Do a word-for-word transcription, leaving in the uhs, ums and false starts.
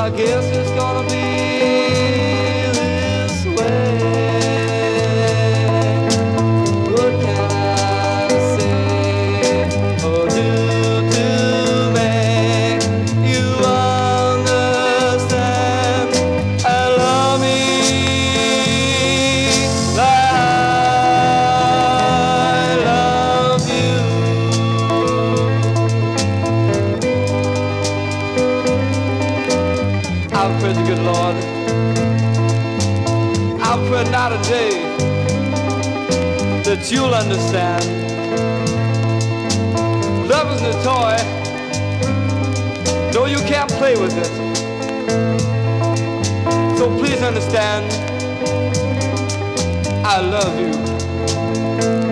I guess it's gonna be this way. What can I say or do to make you understand? I love me like I love you. I pray to good Lord, I pray night and day that you'll understand. Love isn't a toy, though you can't play with it. So please understand, I love you.